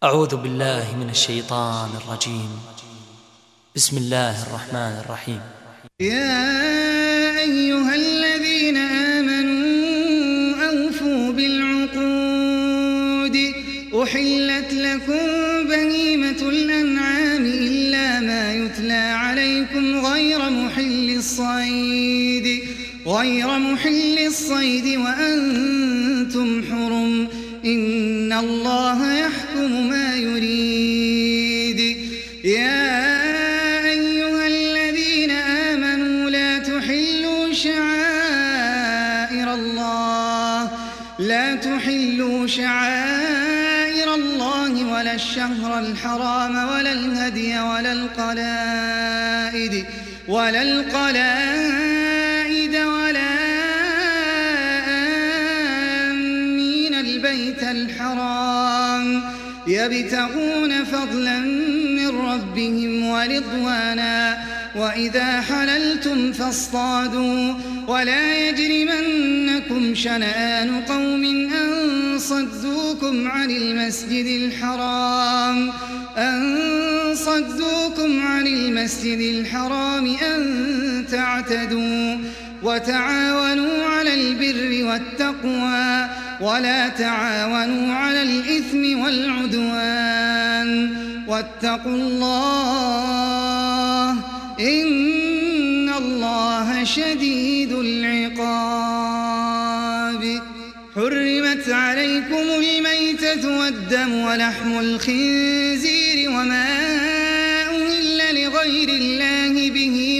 أعوذ بالله من الشيطان الرجيم. بسم الله الرحمن الرحيم. يا أيها الذين آمنوا أوفوا بالعقود أحلت لكم بهيمة الأنعام إلا ما يتلى عليكم غير محل الصيد وأنتم حرم إن الله يحكم ما يريد. يا أيها الذين آمنوا لا تحلوا شعائر الله ولا الشهر الحرام ولا الهدي ولا القلائد ولا آمين البيت الحرام يبتغون فضلا من ربهم ورضوانا وإذا حللتم فاصطادوا ولا يجرمنكم شنآن قوم أن صدوكم عن المسجد الحرام أن تعتدوا وتعاونوا على البر والتقوى ولا تعاونوا على الإثم والعدوان واتقوا الله إن الله شديد العقاب. حرمت عليكم الميتة والدم ولحم الخنزير وما أهل لغير الله به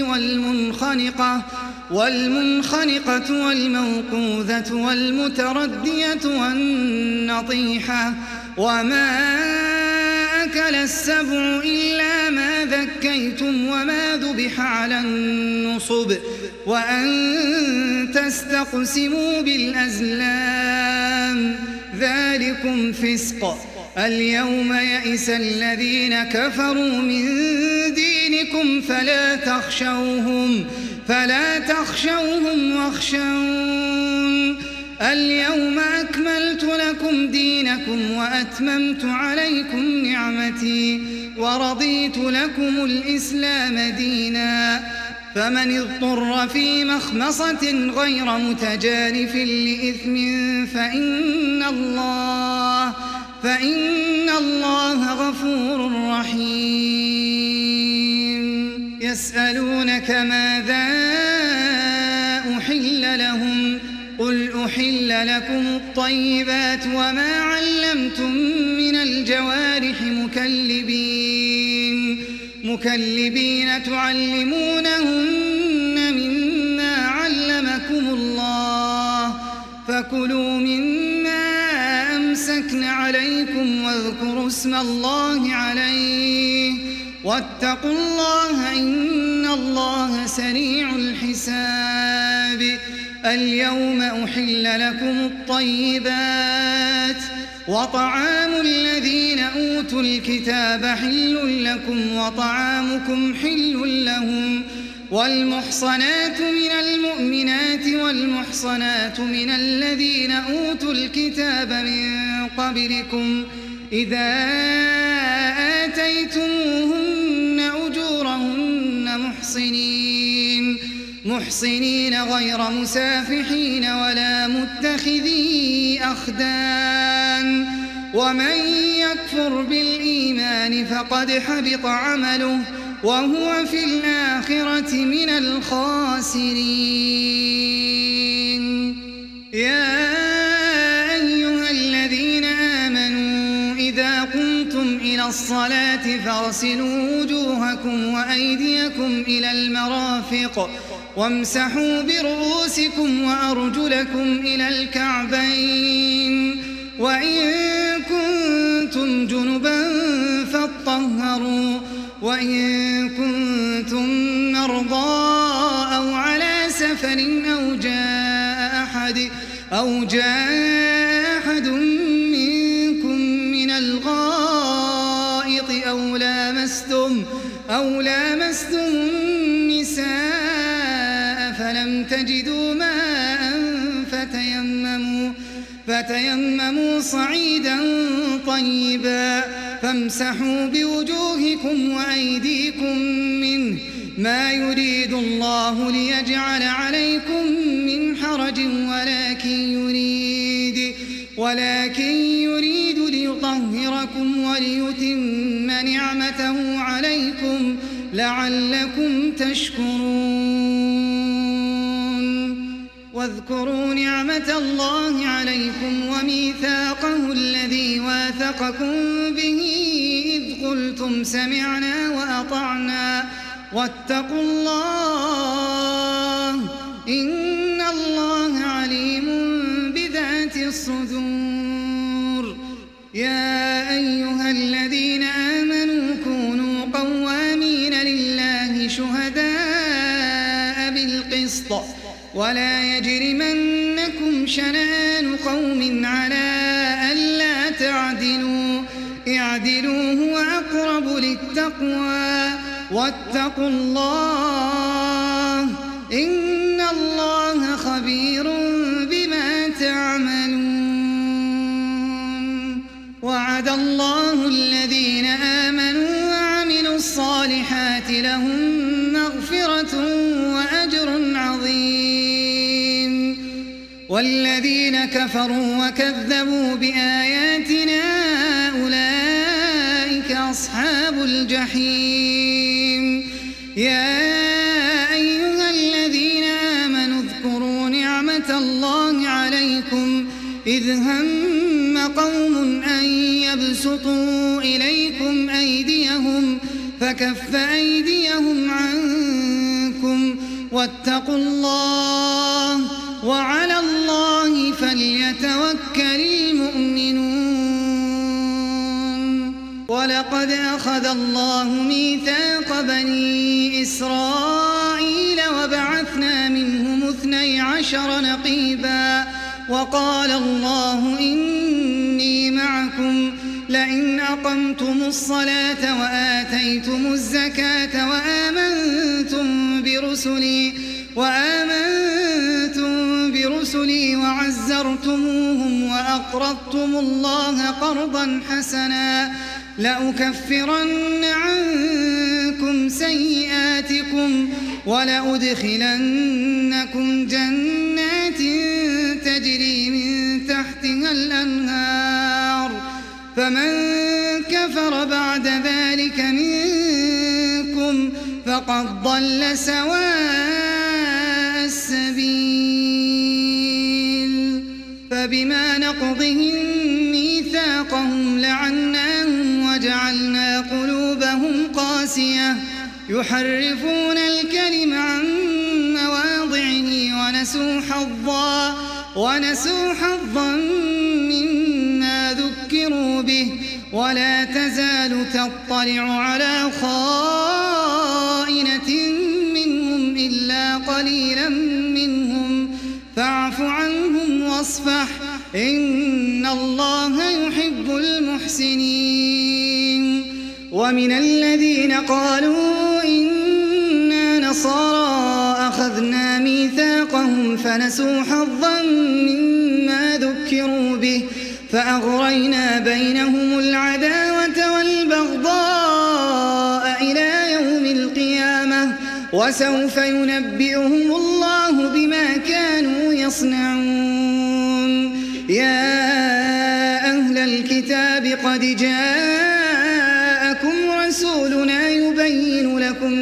والمنخنقة والموقوذة والمتردية والنطيحة وما أكل السبع إلا ما ذكيتم وما ذبح على النصب وأن تستقسموا بالأزلام ذلكم فسق. اليوم يئس الذين كفروا من دينكم فلا تخشوهم واخشون. اليوم أكملت لكم دينكم وأتممت عليكم نعمتي ورضيت لكم الإسلام دينا. فمن اضطر في مخمصة غير متجانف لإثم فإن الله غفور رحيم. يسألونك ماذا أحل لهم قل أحل لكم الطيبات وما علمتم من الجوارح مكلبين تعلمونهن مما علمكم الله فكلوا مما أمسكن عليكم واذكروا اسم الله عليه واتقوا الله إن الله سريع الحساب. اليوم أحل لكم الطيبات وطعام الذين أوتوا الكتاب حل لكم وطعامكم حل لهم والمحصنات من المؤمنات والمحصنات من الذين أوتوا الكتاب من قبلكم إذا آتيتموهن أجورهن محصنين غير مسافحين ولا متخذي أخدان ومن يكفر بالإيمان فقد حبط عمله وهو في الآخرة من الخاسرين. يا أيها الذين آمنوا إذا قمتم إلى الصلاة فاغسلوا وجوهكم وأيديكم إلى المرافق وامسحوا برؤوسكم وأرجلكم إلى الكعبين وإن كنتم جنبا فاطهروا وإن كنتم مرضى أو على سفر أو جاء أحد منكم من الغائط أو لامستم النساء فلم تجدوا ماء فتيمموا صعيدا طيبا فامسحوا بوجوهكم وأيديكم منه، ما يريد الله ليجعل عليكم من حرج ولكن يريد ليطهركم وليتم نعمته عليكم لعلكم تشكرون. واذكروا نعمة الله عليكم وميثاقه الذي واثقكم به إذ قلتم سمعنا وأطعنا واتقوا الله إن الله عليم بذات الصدور. يا أيها الذين آمنوا كونوا قوامين لله شهداء بالقسط ولا يجرمنكم شنآن قوم على ألا تعدلوا، اعدلوا هو أقرب للتقوى واتقوا الله إن الله خبير بما تعملون. وعد الله الذين آمنوا وعملوا الصالحات لهم مغفرة وأجر عظيم، والذين كفروا وكذبوا بآياتنا أولئك أصحاب الجحيم. يا أيها الذين آمنوا اذكروا نعمة الله عليكم إذ هم قوم أن يبسطوا إليكم أيديهم فكف أيديهم عنكم واتقوا الله وعلى الله فليتوكل المؤمنون. ولقد أخذ الله ميثاق بني إسرائيل وبعثنا منهم 12 نقيبا وقال الله إني معكم لئن أقمتم الصلاة وآتيتم الزكاة وآمنتم برسلي وعزرتموهم وأقرضتم الله قرضا حسنا لأكفرن عنكم سيئاتكم ولأدخلنكم جنات تجري من تحتها الأنهار فمن كفر بعد ذلك منكم فقد ضل سواء السبيل. فبما نقضهم ميثاقهم لعناهم وجعلنا قلوبهم قاسية يحرفون الكلم عن مواضعه ونسوا حظا مما ذكروا به ولا تزال تطلع على خائنة منهم إلا قليلا منهم فاعف عنهم واصفح إن الله يحب المحسنين. ومن الذين قالوا إنا نصارى أخذنا ميثاقهم فنسوا حظا مما ذكروا به فأغرينا بينهم العداوة والبغضاء إلى يوم القيامة وسوف ينبئهم الله بما كانوا يصنعون. يا أهل الكتاب قد جاءكم رسولنا يبين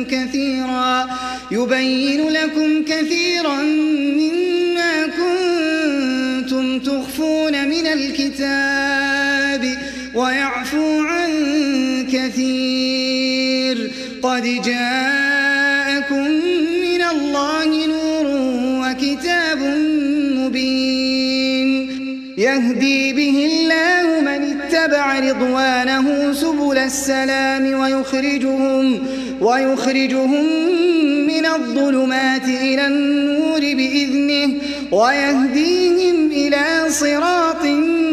لكم كثيرا مما كنتم تخفون من الكتاب ويعفو عن كثير قد جاءكم من الله نور وكتاب مبين يهدي به الله من اتبع رضوانه سبل السلام ويخرجهم من الظلمات إلى النور بإذنه ويهديهم إلى صراط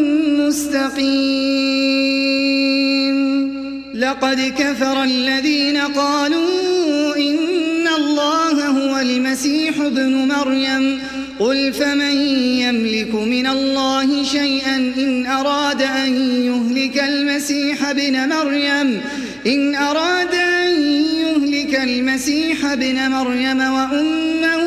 مستقيم. لقد كفر الذين قالوا إن الله هو المسيح ابن مريم قل فمن يملك من الله شيئا إن أراد أن يهلك المسيح ابن مريم وأمه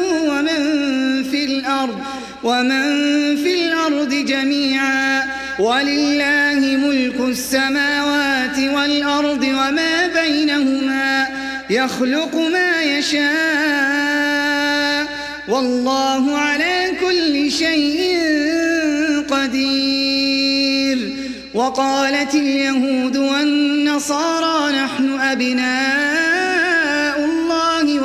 ومن في الأرض جميعا ولله ملك السماوات والأرض وما بينهما يخلق ما يشاء والله على كل شيء قدير. وقالت اليهود والنصارى نحن أبناء الله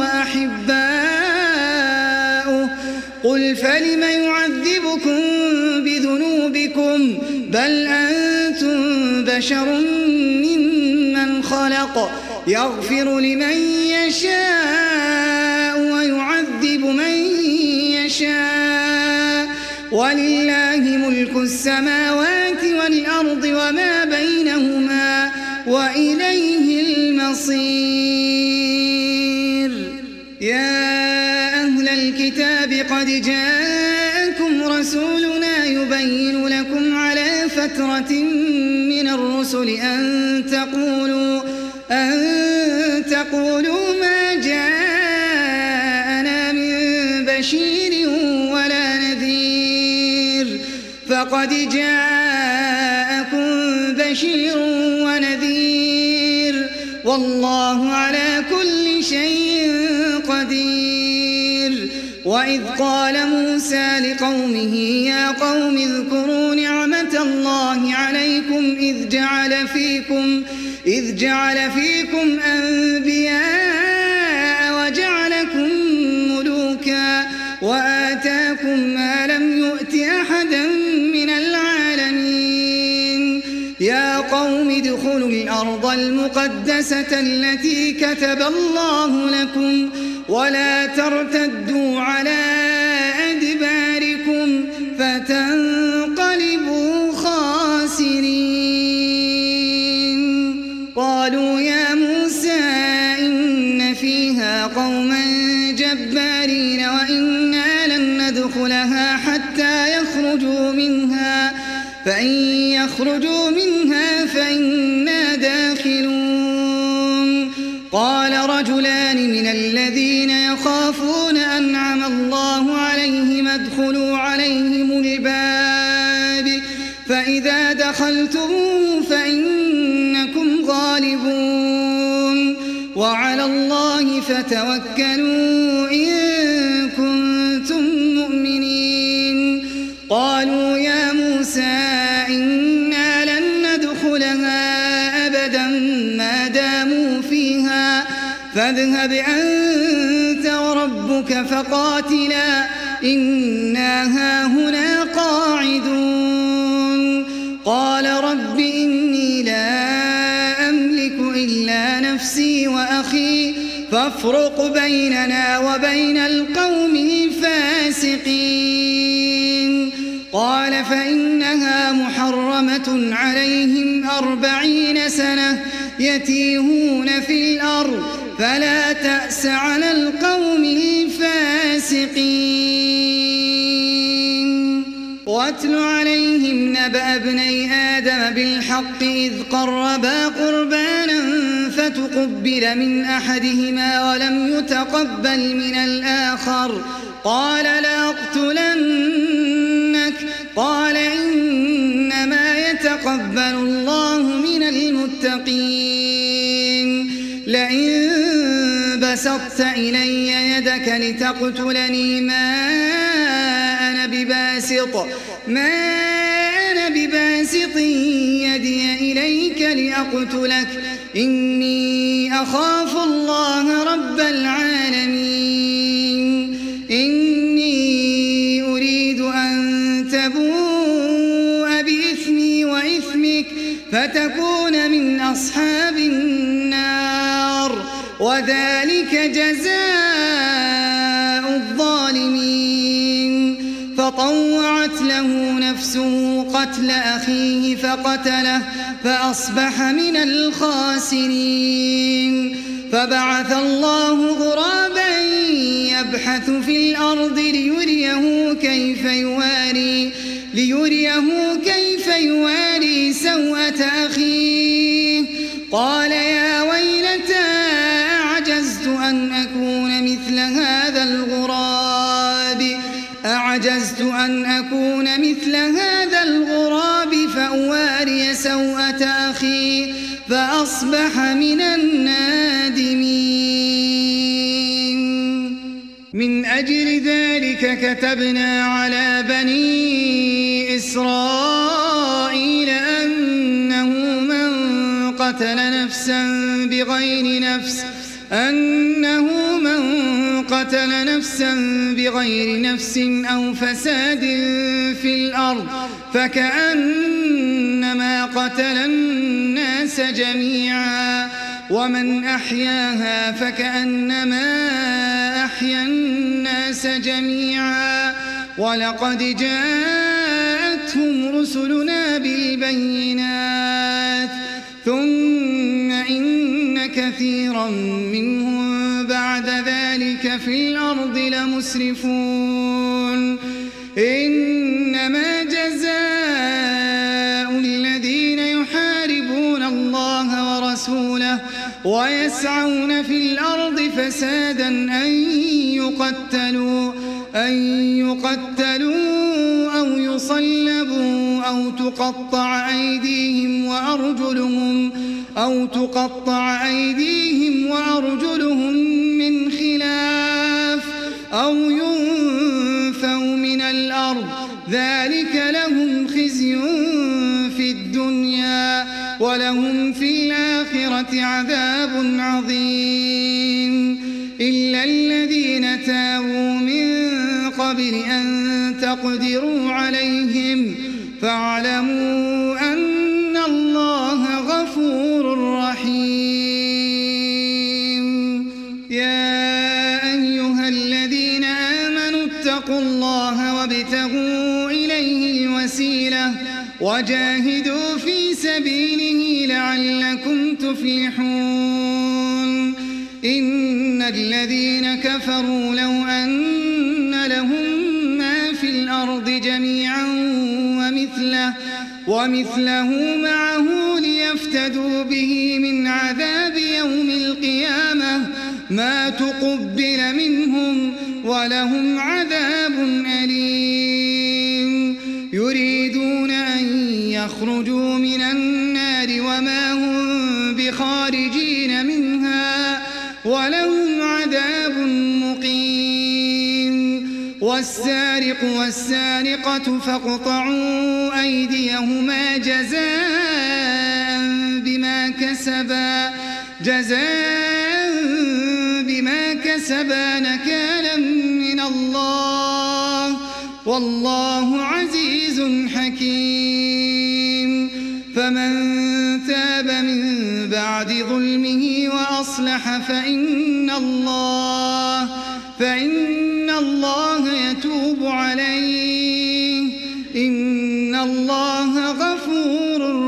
وأحباؤه قل فلم يعذبكم بذنوبكم بل أنتم بشر ممن خلق يغفر لمن يشاء ويعذب من يشاء ولله ملك السماوات والأرض وما بينهما وإليه المصير. يا أهل الكتاب قد جاءكم رسولنا يبين لكم على فترة من الرسل أن تقولوا ما جاءنا من بشير ولا نذير فقد جاءكم بشير ونذير والله على كل شيء قدير. وإذ قال موسى لقومه يا قوم اذكروا نعمة الله عليكم إذ جعل فيكم أنبياء وجعلكم ملوكا وآتاكم ما لم يؤت أحدا من العالمين. يا قوم ادخلوا الأرض المقدسة التي كتب الله لكم ولا ترتدوا على أدباركم فتنقلبوا خاسرين. قالوا يا موسى إن فيها قوما جبارين وإنا لن ندخلها حتى يخرجوا منها فإن يخرجوا منها فإنا داخلون. قال رجلان من الذين يخافون أنعم الله عليهم ادخلوا عليهم الباب فإذا دخلتموه فإنكم غالبون وعلى الله فتوكلوا إن كنتم مؤمنين. قالوا يا موسى إنا لن ندخلها أبدا ما داموا فيها فاذهب أنت وربك فقاتلا إنا هاهنا قاعدون. قال رب إني لا أملك إلا نفسي وأخي فافرق بيننا وبين القوم الفاسقين. قال فإنها محرمة عليهم 40 سنة يتيهون في الأرض فلا تأس على القوم الفاسقين. واتل عليهم نبأ ابني آدم بالحق إذ قربا قربانا فتقبل من أحدهما ولم يتقبل من الآخر قال لأقتلنك قال إنما يتقبل الله من المتقين. لئن بسطت إلي يدك لتقتلني ما أنا بباسط يدي إليك لأقتلك إني أخاف الله رب العالمين. إني أريد أن تبوء بإثمي وإثمك فتكون من أصحاب النار وذلك جزاء الظالمين. فطوعت له نفسه قتل أخيه فقتله فأصبح من الخاسرين. فبعث الله غرابا يبحث في الأرض ليريه كيف يواري سوءة أخيه قال يا ويلتى أعجزت أن أكون مثل هذا الغراب فأواري سوءة أخي فأصبح من النادمين. من أجل ذلك كتبنا على بني إسرائيل أنه من قتل نفسا بغير نفس أو فساد في الأرض فكأنما قتل الناس جميعا ومن أحياها فكأنما أحيا الناس جميعا ولقد جاءتهم رسلنا بالبينات ثم إن كثيرا منهم بعد ذلك في الأرض لمسرفون. إنما جزاء الذين يحاربون الله ورسوله ويسعون في الأرض فسادا أن يقتلوا أو يصلبوا أو تقطع أيديهم وأرجلهم من خلاف أو ينفوا من الأرض ذلك لهم خزي في الدنيا ولهم في الآخرة عذاب عظيم. إلا الذين تابوا من قبل أن تقدروا عليهم فاعلموا أن الله غفور رحيم. يا أيها الذين آمنوا اتقوا الله وابتغوا إليه الوسيلة وجاهدوا في سبيله لعلكم تفلحون. إن الذين كفروا لو أن لهم ما في الأرض جميعا ومثله معه ليفتدوا به من عذاب يوم القيامة ما تقبل منهم ولهم عذاب أليم. يريدون أن يخرجوا من النار وما هم بخارجين منها ولهم عذاب مقيم. والسارق والسارقة فاقطعوا أيديهما جزاء بما كسبا نكالا من الله والله عزيز حكيم. فمن تاب من بعد ظلمه وأصلح فإن الله يتوب عليه إن الله غفور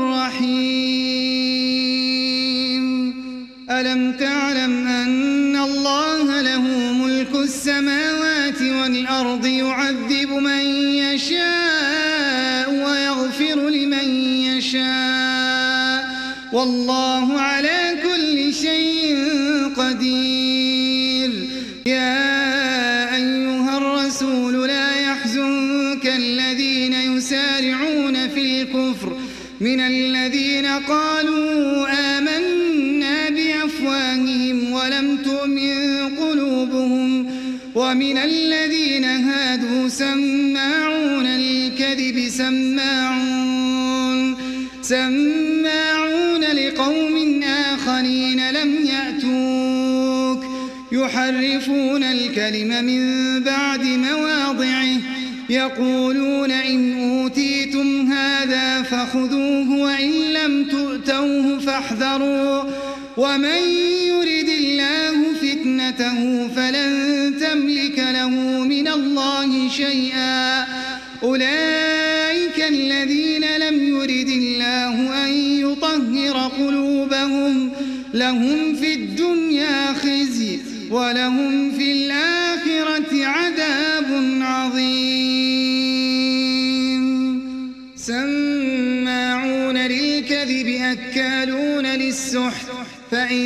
رحيم. ألم تعلم أن الله له ملك السماوات والأرض يعذب من يشاء ويغفر لمن يشاء والله على كل شيء قدير. يا أيها الرسول لا يحزنك الذين يسارعون في الكفر من الذين قالوا آمنا بأفواههم ولم تؤمن قلوبهم ومن الذين هادوا سماعون للكذب سماعون لقوم آخرين لم يأتوك يحرفون الكلم من بعد مواضعه يقولون إن أوتيتم هذا فخذوه وإن لم تؤتوه فاحذروا ومن يرد الله فتنته فلن تملك له من الله شيئا. أولئك الذين لم يرد الله أن يطهر قلوبهم لهم في الدنيا خزي ولهم في الآخرة عذاب عظيم. بالسحت فإن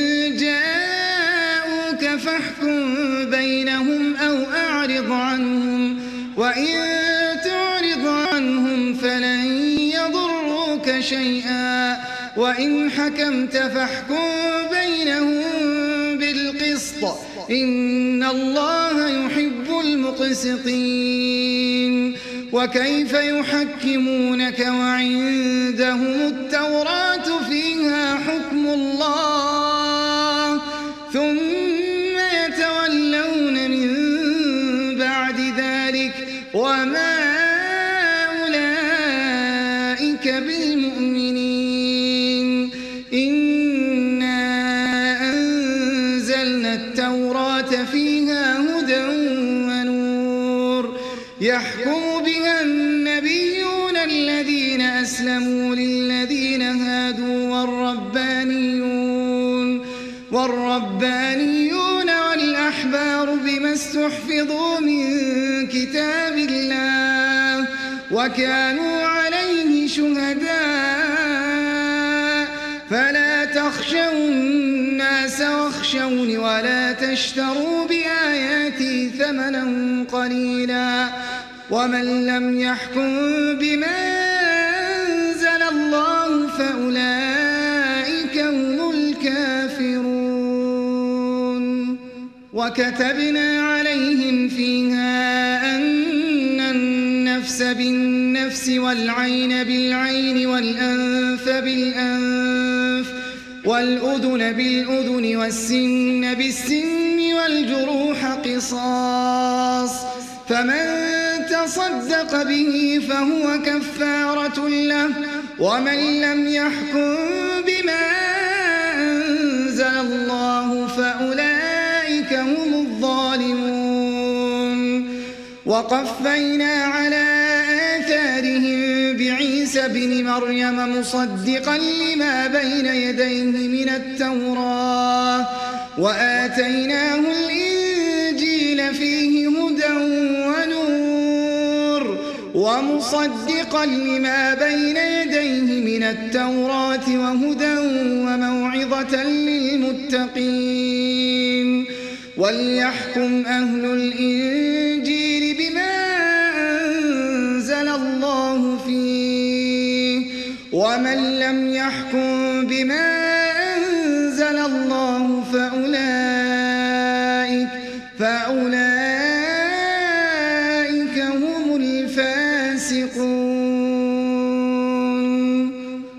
جاءوك فاحكم بينهم أو أعرض عنهم وإن تعرض عنهم فلن يضروك شيئا وإن حكمت فاحكم بينهم بالقسط إن الله يحب المقسطين وكيف يحكمونك وعندهم التوراة فيها حكم الله ثم يتولون من بعد ذلك وما أولئك بالمؤمنين إنا أنزلنا التوراة فيها هدى ونور يحكم بها النبيون الذين أسلموا للذين هادوا والربانيون والأحبار بما استحفظوا من كتاب الله وكانوا عليه شهداء فلا تخشوا الناس واخشوني ولا تشتروا بآياتي ثمنا قليلا ومن لم يحكم بما أنزل الله فأولئك هم الكافرون وكتبنا عليهم فيها أن النفس بالنفس والعين بالعين والأنف بالأنف والأذن بالأذن والسن بالسن والجروح قصاص فمن تصدق به فهو كفارة له ومن لم يحكم بما أنزل الله فأولئك هم الظالمون وقفينا على آثارهم بعيسى بن مريم مصدقا لما بين يديه من التوراة وآتيناه الإنجيل فيه هدى ونور ومصدقا لما بين يديه من التوراة وهدى وموعظة للمتقين وليحكم أهل الإنجيل بما أنزل الله فيه ومن لم يحكم بما أنزل الله فأولئك هم الفاسقون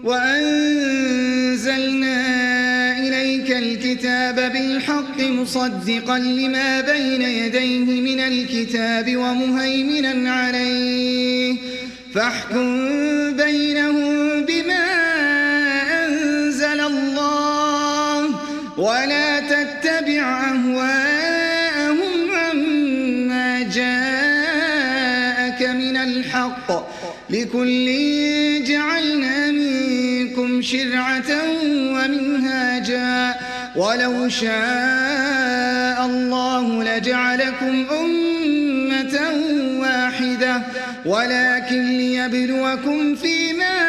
وأنزلنا إليك الكتاب بالحق مصدقا لما بين يديه من الكتاب ومهيمنا عليه فاحكم بينهم بما أنزل الله ولا تتبع أهواءهم عما جاءك من الحق لكل جعلنا منكم شرعة ومنهاجا ولو شاء الله لجعلكم أمة واحدة ولكن ليبلوكم فيما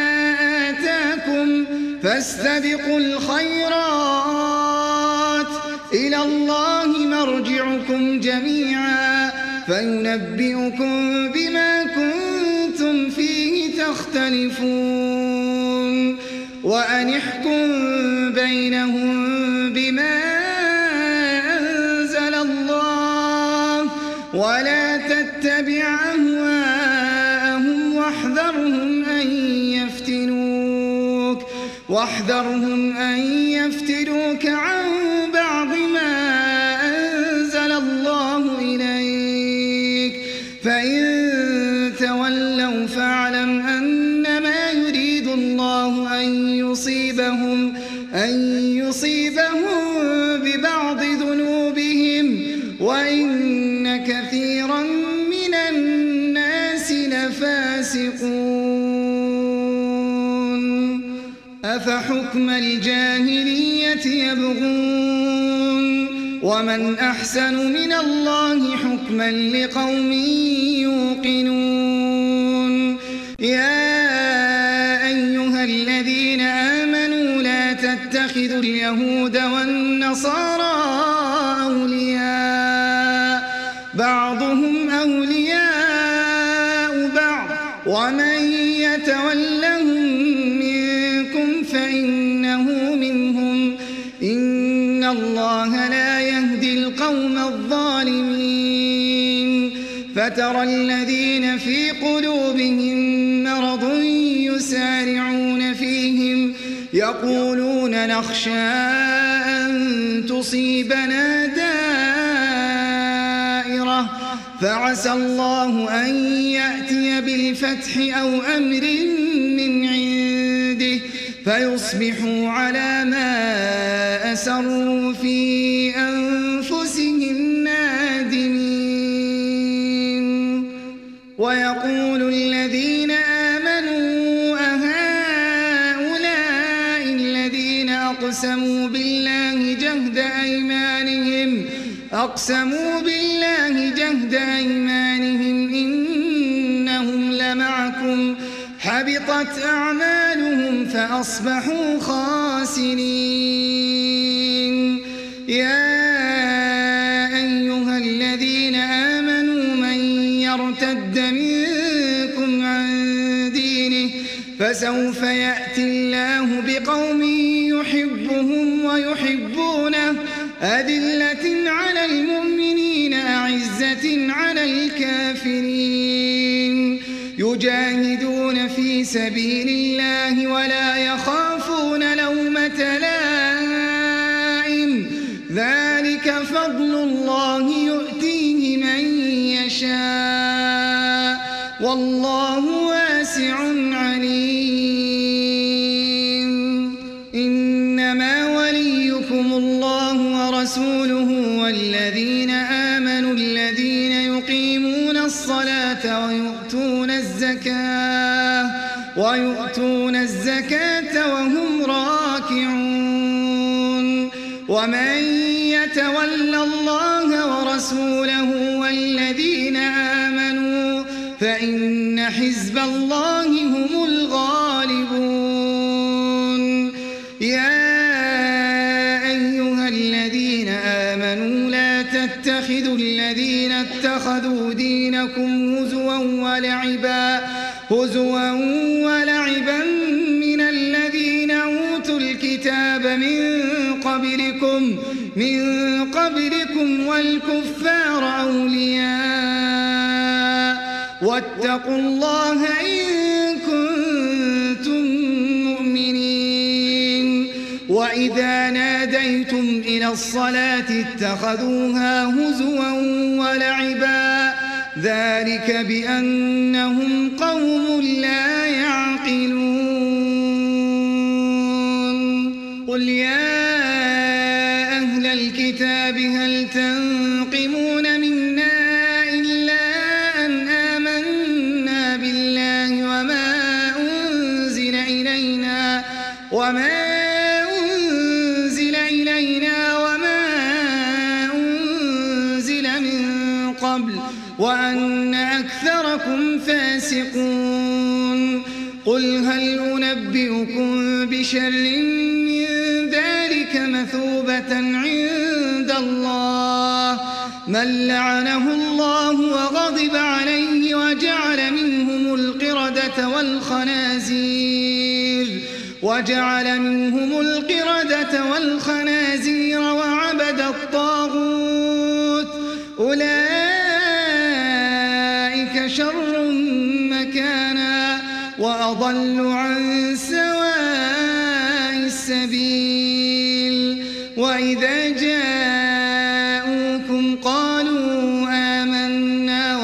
آتاكم فاستبقوا الخيرات إلى الله مرجعكم جميعا فينبئكم بما كنتم فيه تختلفون وأن احكم بينهم بما أنزل الله ولا تتبع أهواءهم واحذرهم أن يفتنوك عن بعض ما أنزل الله إليك فإن تولوا فاعلم أنما يريد الله أن يصيبهم ببعض ذنوبهم وإن كثيرا من الناس لفاسقون أفحكم الجاهلية يبغون ومن أحسن من الله حكما لقوم يوقنون يا أيها الذين آمنوا لا تتخذوا اليهود والنصارى أولياء بعضهم أولياء بعض ومن يتولهم منكم فإنه منهم إن الله لا يهدي القوم الظالمين فترى الذين في قلوبهم مرض يسارعون فيهم يقولون نخشى أن تصيبنا دائرة فعسى الله أن يأتي بالفتح أو أمر من عنده فيصبحوا على ما أسروا في أنفسهم نادمين ويقول الذين آمنوا أهؤلاء الذين أقسموا بالله جهد أيمانهم إنهم لمعكم حبطت أعمالهم فأصبحوا خاسرين يا أيها الذين آمنوا من يرتد منكم عن دينه فسوف يأتي الله بقوم يحبهم ويحبونه أذلة على المؤمنين أعزة على الكافرين يجاهدون في سبيل الله ولا يخافون لومة لائم ذلك فضل الله يؤتيه من يشاء والله واسع عليم إنما وليكم الله ورسوله والذين آمنوا الذين يقيمون الصلاة ويؤتون الزكاة وهم راكعون ومن يتول الله ورسوله والذين آمنوا فإن حزب الله هم الغالبون يا أيها الذين آمنوا لا تتخذوا الذين اتخذوا دينكم هزوا ولعبا من الذين أوتوا الكتاب من قبلكم والكفار أولياء واتقوا الله إن كنتم مؤمنين وإذا ناديتم إلى الصلاة اتخذوها هزوا ولعبا ذلك بأنهم قوم لا يعقلون قل يا أهل الكتاب هل تنقمون منا إلا أن آمنا بالله وما أنزل إلينا وما أنزل من قبل وأن أكثركم فاسقون قل هل أنبئكم بشر من ذلك مثوبة عند الله من لعنه الله وغضب عليه وجعل منهم القردة والخنازير وعبد الطاغوت أولئك شر مكانا وأضل عن سواء السبيل وإذا جاءوكم قالوا آمنا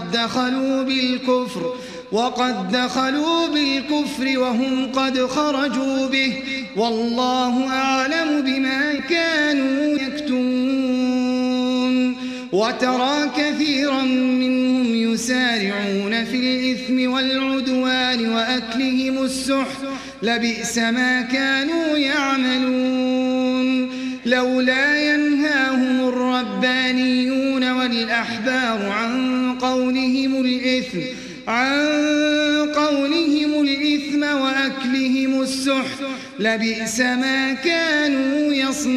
وقد دخلوا بالكفر وهم قد خرجوا به والله أعلم بما كانوا يكتمون وترى كثيرا منهم يسارعون في الإثم والعدوان وأكلهم السحت لبئس ما كانوا يعملون لولا ينهاهم الربانيون والأحبار عن قولهم الإثم وأكلهم السحت لبئس ما كانوا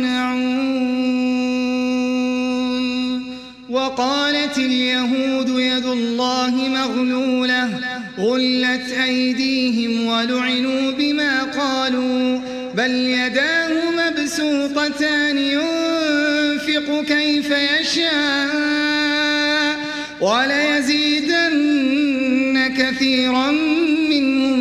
يصنعون. وقالت اليهود يد الله مغلولة غلت أيديهم ولعنوا بما قالوا بل يداه مبسوطتان ينفق كيف يشاء وليزيدن كثيرا منهم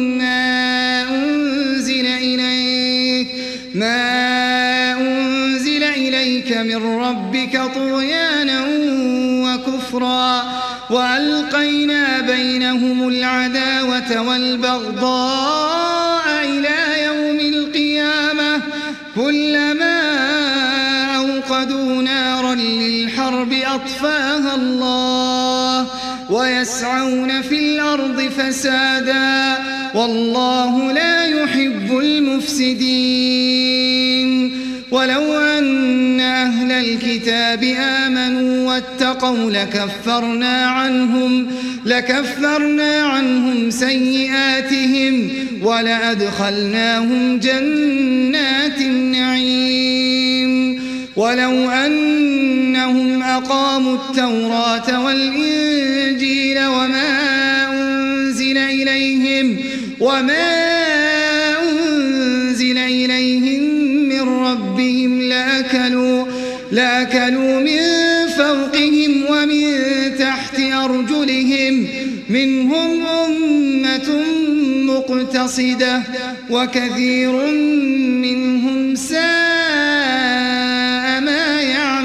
ما أنزل إليك من ربك طغيانا وكفرا وألقينا بينهم العداوة والبغضاء إلى يوم القيامة كلما أوقدوا نارا للحرب أطفاها الله ويسعون في الأرض فسادا والله لا يحب المفسدين. ولو أن أهل الكتاب آمنوا واتقوا لكفرنا عنهم سيئاتهم ولأدخلناهم جنات النعيم. ولو أنهم أقاموا التوراة والإنجيل وما أنزل إليهم من ربهم لأكلوا من فوقهم ومن تحت أرجلهم منهم أمة مقتصدة وكثير منهم ساء ما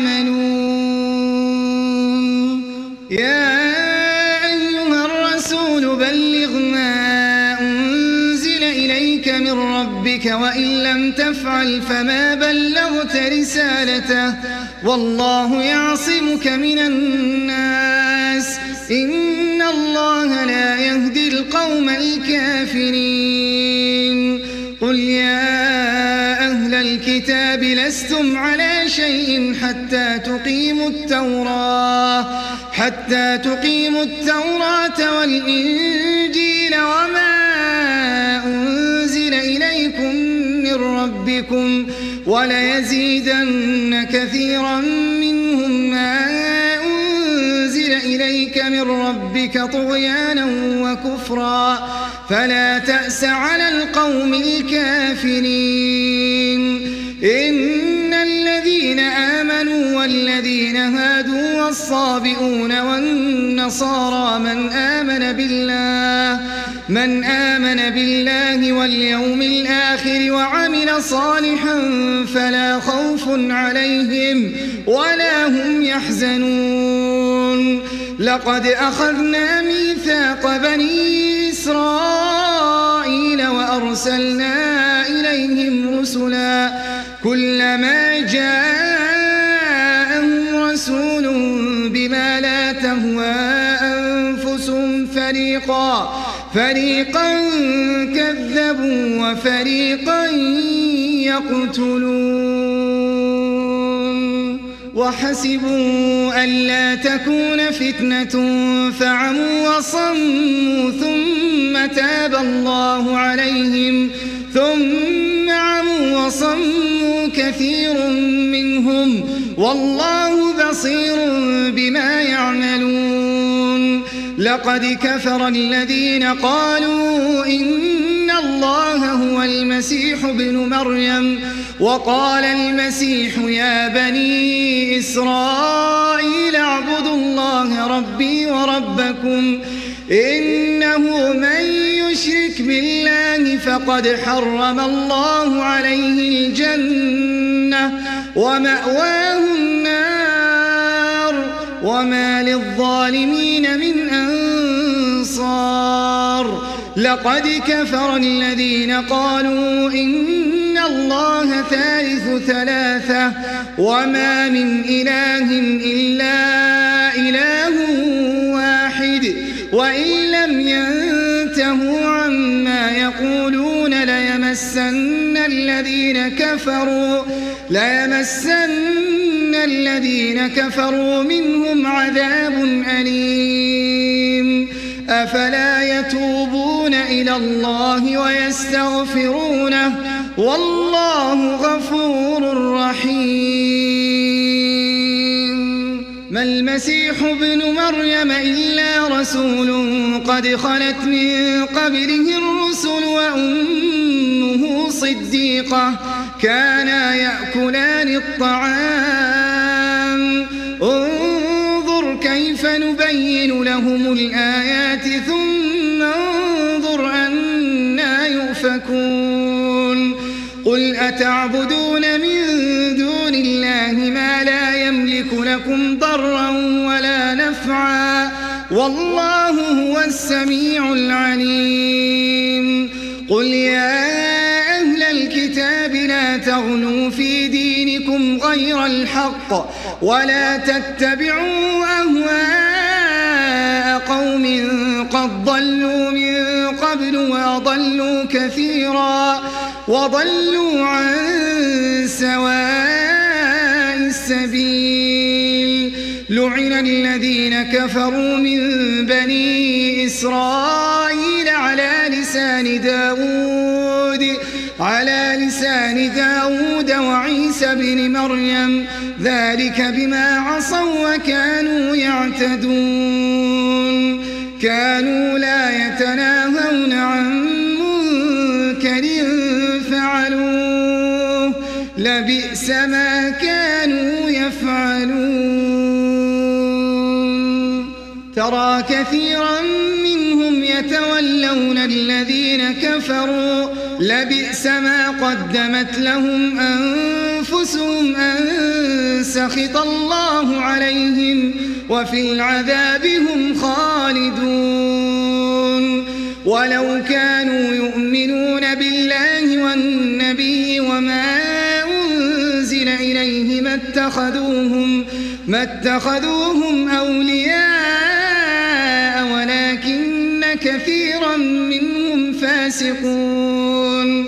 يعملون. يا أيها الرسول بلغ ما أنزل إليك من ربك وإن لم تفعل فما بلغت رسالته والله يعصمك من الناس إن الله لا يهدي القوم الكافرين. قل يا أهل الكتاب لستم على شيء حتى تقيموا التوراة والإنجيل وما أنزل إليكم من ربكم وليزيدن كثيرا منهم ما أنزل إليك من ربك طغيانا وكفرا فلا تأس على القوم الكافرين. إن الذين آمنوا والذين هادوا والصابئون والنصارى من آمن بالله واليوم الآخر وعمل صالحا فلا خوف عليهم ولا هم يحزنون. لقد أخذنا ميثاق بني إسرائيل وأرسلنا إليهم رسلا كلما جاءهم رسول بما لا تهوى أنفسهم فريقا كذبوا وفريقا يقتلون. وحسبوا ألا تكون فتنة فعموا وصموا ثم تاب الله عليهم ثم عموا وصموا كثير منهم والله بصير بما يعملون. لقد كفر الذين قالوا إن الله هو المسيح ابن مريم وقال المسيح يا بني إسرائيل اعبدوا الله ربي وربكم إنه من يشرك بالله فقد حرم الله عليه الجنة ومأواه النار وما للظالمين من أنصار. لقد كفر الذين قالوا إن الله ثالث ثلاثة وما من إله إلا إله واحد وإن لم ينتهوا عما يقولون ليمسن الذين كفروا منهم عذاب أليم. أفلا يتوبون إلى الله ويستغفرونه والله غفور رحيم. ما المسيح ابن مريم إلا رسول قد خلت من قبله الرسل وأمه صديقة كانا يأكلان الطعام. انظر كيف نبين لهم الآيات ثم انظر أنا يؤفكون. قل أتعبدون من دون الله ما لا يملك لكم ضرا ولا نفعا والله هو السميع العليم. قل يا أهل الكتاب لا تغلوا في دينكم غير الحق ولا تتبعوا أهواء قوم قد ضلوا من قبل وأضلوا كثيرا وضلوا عن سواء السبيل. لعن الذين كفروا من بني إسرائيل على لسان داود وعيسى بن مريم ذلك بما عصوا وكانوا يعتدون. كانوا لا يتناهون عن منكر فعلوه لبئس ما كانوا يفعلون. ترى كثيرا منهم يتولون الذين كفروا لبئس ما قدمت لهم أنفسهم أن سخط الله عليهم وفي العذاب هم خالدون. ولو كانوا يؤمنون بالله والنبي وما أنزل إليه ما اتخذوهم أولياء ولكن كثيرا منهم فاسقون.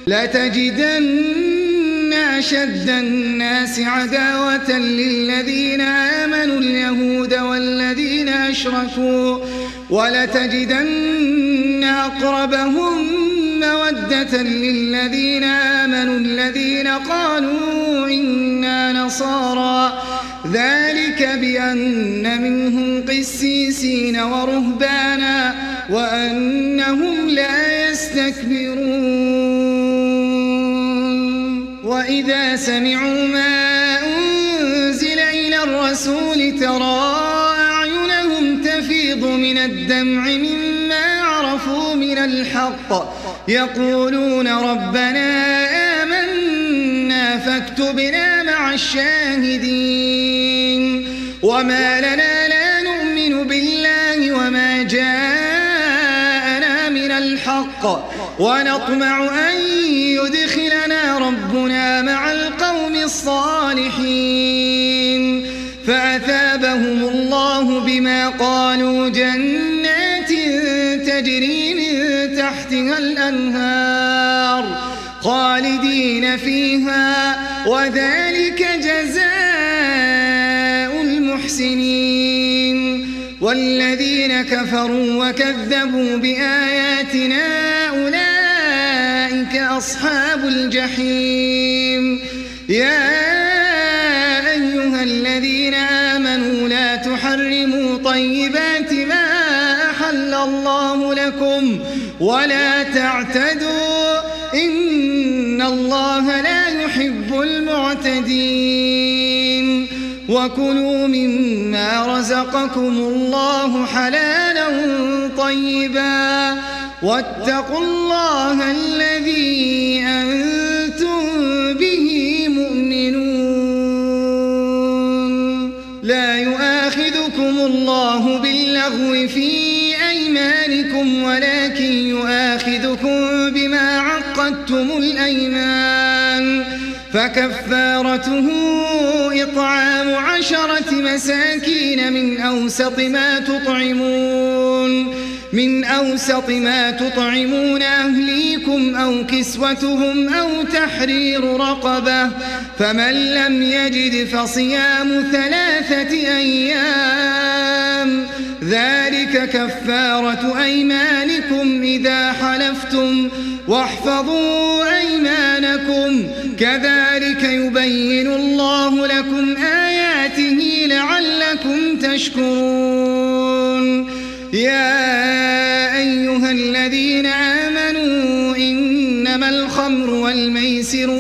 لتجدن أشد الناس عداوة للذين آمنوا اليهود والذين أشركوا ولتجدن أقربهم مودة للذين آمنوا الذين قالوا إنا نصارى ذلك بأن منهم قسيسين ورهبانا وأنهم لا يستكبرون. وإذا سمعوا ما أنزل إلى الرسول ترى أعينهم تفيض من الدمع مما عرفوا من الحق يقولون ربنا آمنا فاكتبنا مع الشاهدين. وما لنا لا نؤمن بالله وما جاءنا من الحق ونطمع أن يدخلنا ربنا مع القوم الصالحين. فأثابهم الله بما قالوا جنات تجري من تحتها الأنهار خالدين فيها وذلك جزاء المحسنين. والذين كفروا وكذبوا بآياتنا أولئك أصحاب الجحيم. يا أيها الذين آمنوا لا تحرموا طيبات ما أحل الله لكم ولا تعتدوا إن الله لا يحب المعتدين. وكلوا مما رزقكم الله حلالا طيبا واتقوا الله الذي أنتم به مؤمنون. لا يؤاخذكم الله باللغو في أيمانكم ولكن يؤاخذكم بما عقدتم الأيمان فكفارته إطعام 10 مساكين من أوسط ما تطعمون أهليكم أو كسوتهم أو تحرير رقبة فمن لم يجد فصيام 3 أيام ذلك كفارة أيمانكم إذا حلفتم واحفظوا أيمانكم كذلك يبين الله لكم آياته لعلكم تشكرون يا أيها الذين آمنوا إنما الخمر والميسر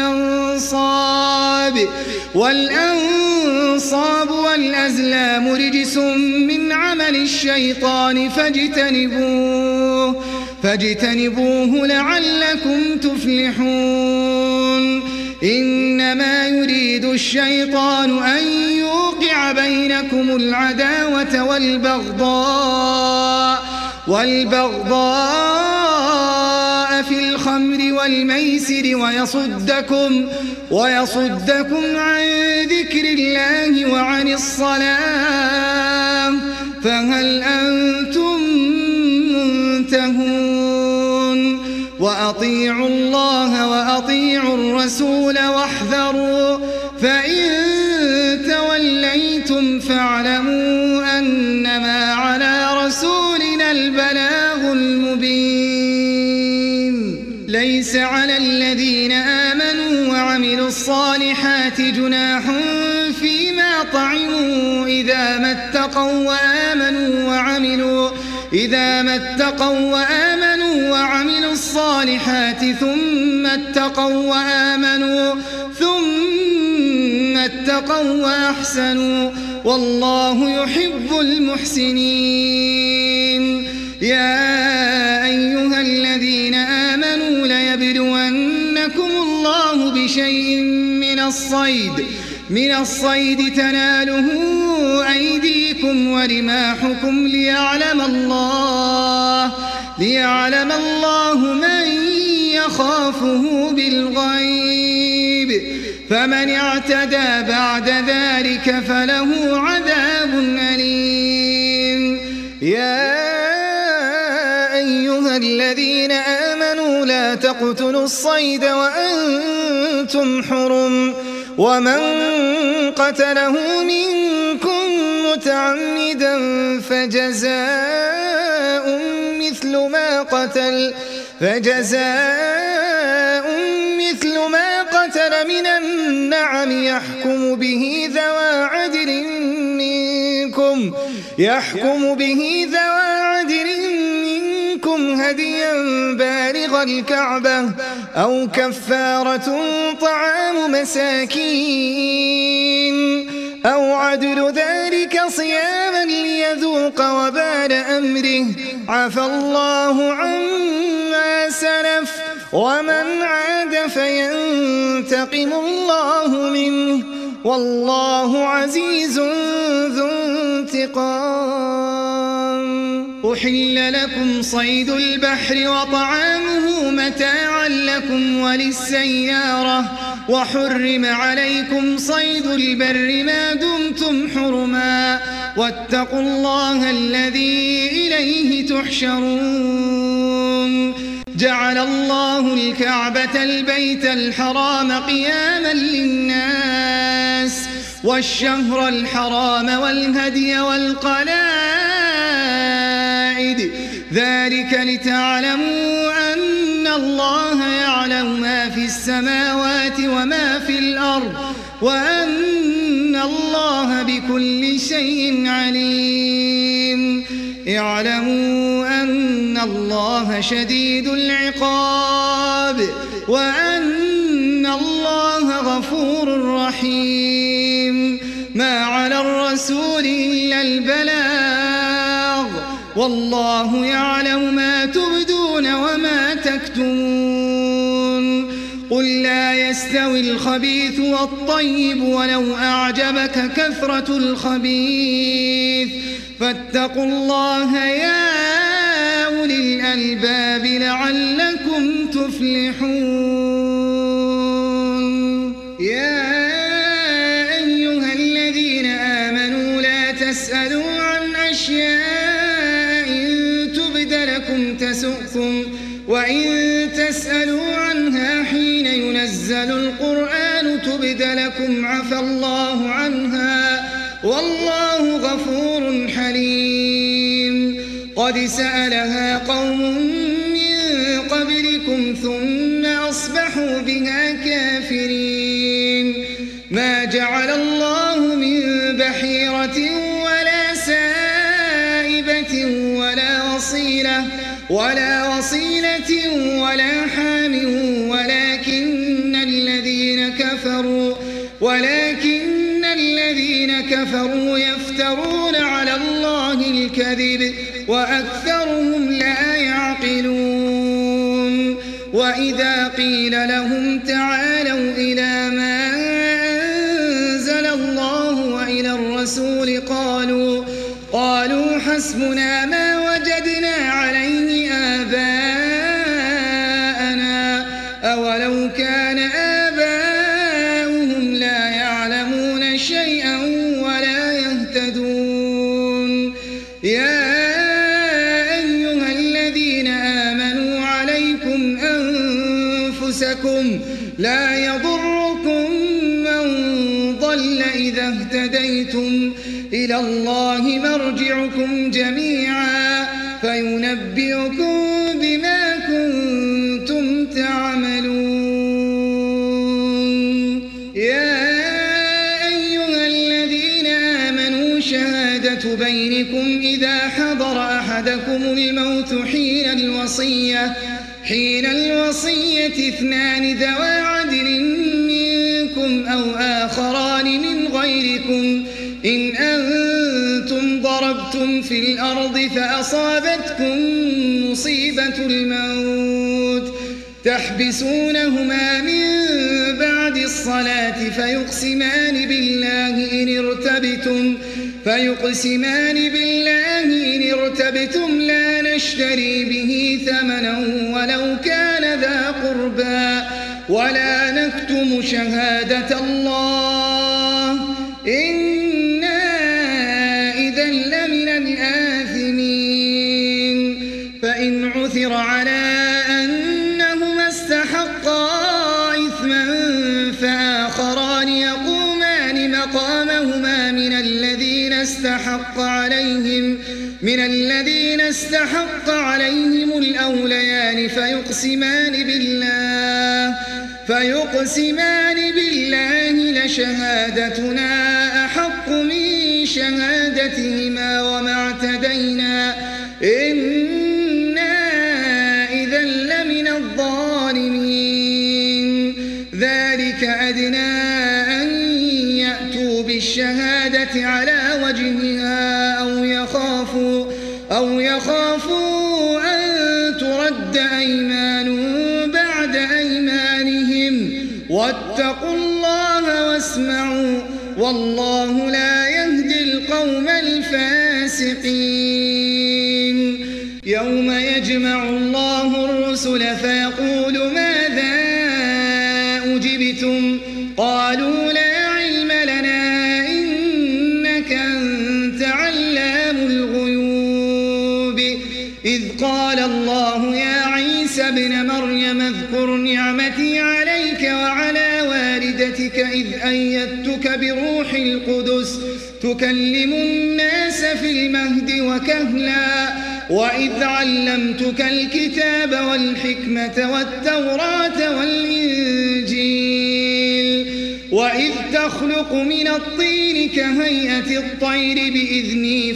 والأنصاب والأزلام رجس من عمل الشيطان فاجتنبوه لعلكم تفلحون إنما يريد الشيطان أن يوقع بينكم العداوة والبغضاء في الخمر والميسر ويصدكم عن ذكر الله وعن الصلاة فهل أنتم منتهون وأطيعوا الله وأطيعوا الرسول واحذروا فإن توليتم فاعلموا أنما على رسولنا البلاغ المبين ليس على الذين آمنوا وعملوا الصالحات جناح فيما طعموا إذا ما اتقوا وآمنوا وعملوا الصالحات ثم اتقوا وأحسنوا والله يحب المحسنين يا أيها الذين آمنوا ليبلونكم الله بشيء من الصيد تناله أيديكم ورماحكم ليعلم الله من يخافه بالغيب فمن اعتدى بعد ذلك فله عذاب أليم يا أيها الذين آمنوا لا تقتلوا الصيد وأنتم حرم ومن قتله منكم متعمدا فجزاء مثل ما قتل من النعم يحكم به ذوى عدل منكم هديا بالغ الكعبة أو كفارة طعام مساكين أو عدل ذلك صياما ليذوق وبال أمره عفى الله عما سلف ومن عاد فينتقم الله منه والله عزيز ذو انتقام أحل لكم صيد البحر وطعامه متاعا لكم وللسيارة وحرم عليكم صيد البر ما دمتم حرما واتقوا الله الذي إليه تحشرون جعل الله الكعبة البيت الحرام قياما للناس والشهر الحرام والهدي والقلائد ذلك لتعلموا أن الله يعلم ما في السماوات وما في الأرض وأن الله بكل شيء عليم اعلموا أن الله شديد العقاب وأن الله غفور رحيم ما على الرسول إلا البلاغ والله يعلم ما تبدون وما تكتمون قل لا يستوي الخبيث والطيب ولو أعجبك كثرة الخبيث فاتقوا الله يا أولي الألباب لعلكم تفلحون يا أيها الذين آمنوا لا تسألوا عن أشياء إن تبد لكم تسؤكم وإن تسألوا عنها حين ينزل القرآن تبد لكم عفى الله عنها والله غفور حليم قد سألها قوم من قبلكم الكافرين ما جعل الله من بحيرة ولا سائبة ولا وصيلة ولا حام ولكن الذين كفروا يفترون على الله الكذب وأكثرهم لا يعقلون وإذا قيل لهم تعالوا إلى ما أنزل الله وإلى الرسول قالوا حسبنا ما وجدنا عليه آباءنا أولو كان آباؤهم لا يعلمون شيئا ولا يهتدون يا أيها الذين آمنوا عليكم أنفسكم لا يضركم من ضل إذا اهتديتم إلى الله مرجعكم جميعا فينبئكم بما كنتم تعملون يا أيها الذين آمنوا شهادة بينكم إذا حضر أحدكم الموت حين الوصية اثنان ذوى عدل منكم أو آخران من غيركم إن أنتم ضربتم في الأرض فأصابتكم مصيبة الموت تحبسونهما من بعد الصلاة فيقسمان بالله إن ارتبتم لا نشتري به ثمنا ولو كان ذا قربى ولا نكتم شهادة الله إنا إذا لمن الآثمين فإن عثر على أنهما استحقا إثما فآخران يقومان مقامهما من الذين استحق عليهم الأوليان فيقسمان بالله لشهادتنا أحق من شهادتهما وما اعتدينا إنا إذا لمن الظالمين ذلك أدنى أن يأتوا بالشهادة على وجهها أو يخافوا أن ترد أيمان بعد أيمانهم واتقوا الله واسمعوا والله لا يهدي القوم الفاسقين يوم يجمع الله الرسل فيقول ماذا أجبتم قالوا لا علم لنا إنك أنت علام الغيوب إذ قال الله يا عيسى ابن مريم اذكر نعمتي عليك وعلى والدتك إذ أيدتك بروح القدس تكلم الناس في المهد وكهلا وإذ علمتك الكتاب والحكمة والتوراة والإنجيل وإذ تخلق من الطين كهيئة الطير بإذني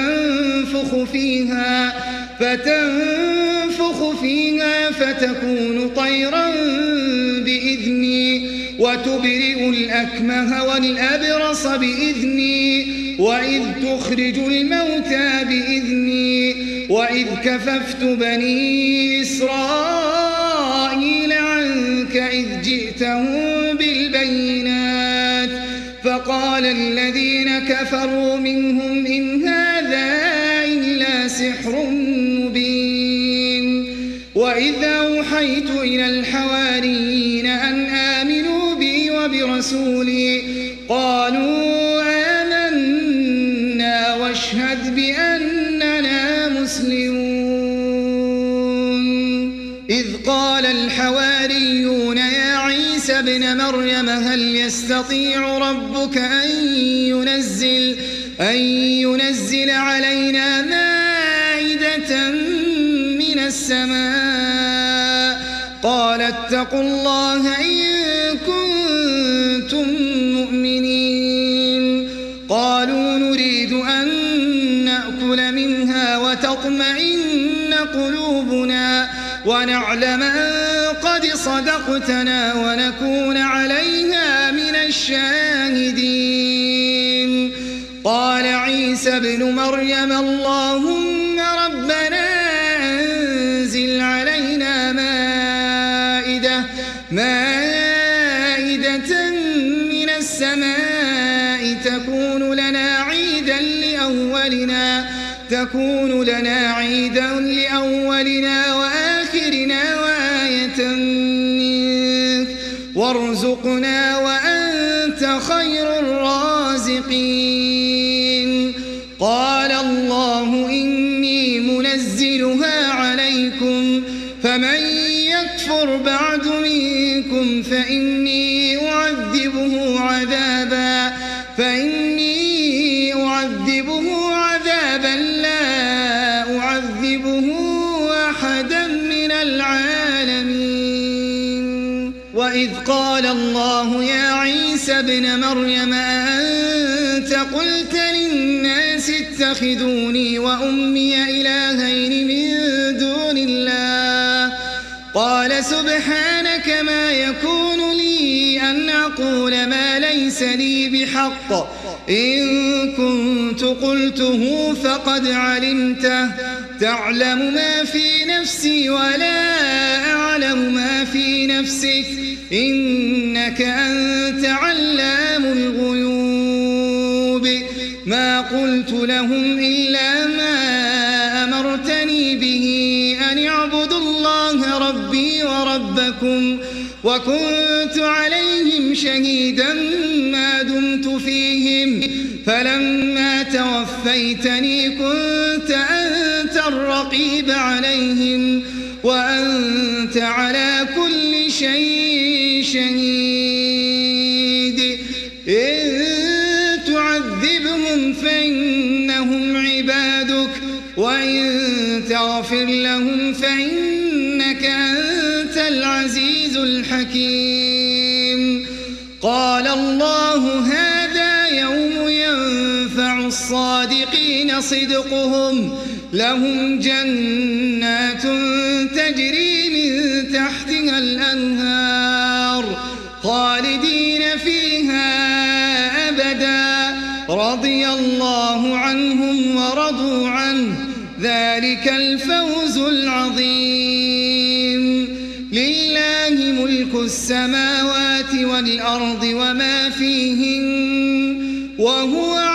فتنفخ فيها فتكون طيرا بإذني وتبرئ الأكمه والأبرص بإذني وإذ تخرج الموتى بإذني وإذ كففت بني إسرائيل عنك إذ جئتهم بالبينات فقال الذين كفروا منهم إن هذا إلا سحر مبين وإذ أوحيت إلى الحواريين أن آمنوا بي وبرسولي قالوا آمنا واشهد بأننا مسلمون إذ قال الحواريون يا عيسى ابن مريم هل يستطيع ربك أن ينزل علينا مائدة من السماء قال اتقوا الله إن كنتم وتطمئن قلوبنا ونعلم أن قد صدقتنا ونكون عليها من الشاهدين. قال عيسى ابن مريم اللهم ربنا أنزل علينا مائدة من السماء تكون لنا عيدا لأولنا وآخرنا وآية منك وارزقنا وأنت خير الرازقين. قال الله إني منزلها عليكم فمن يكفر بعد منكم فإني أعذبه عذابا لا أعذبه أحدا من العالمين. وإذ قال الله يا عيسى ابن مريم أنت قلت للناس اتخذوني وأمي إلهين من دون الله قال سبحانك ما يكون لي أن أقول ما ليس لي بحق إن كنت قلته فقد علمته تعلم ما في نفسي ولا أعلم ما في نفسك إنك أنت علام الغيوب. ما قلت لهم إلا ما أمرتني به أن اعبدوا الله ربي وربكم وكنت عليهم شهيدا ما دمت فيهم فلما توفيتني كنت أنت الرقيب عليهم وأنت على كل شيء شهيد. إن تعذبهم فإنهم عبادك وإن تغفر لهم فإنك أنت العزيز الحكيم. قال الله هذا يوم ينفع الصادقين صدقهم لهم جنات تجري من تحتها الأنهار خالدين فيها أبدا رضي الله عنهم ورضوا عنه ذلك الفوز العظيم. لله ملك السماوات والأرض وما فيهن وهو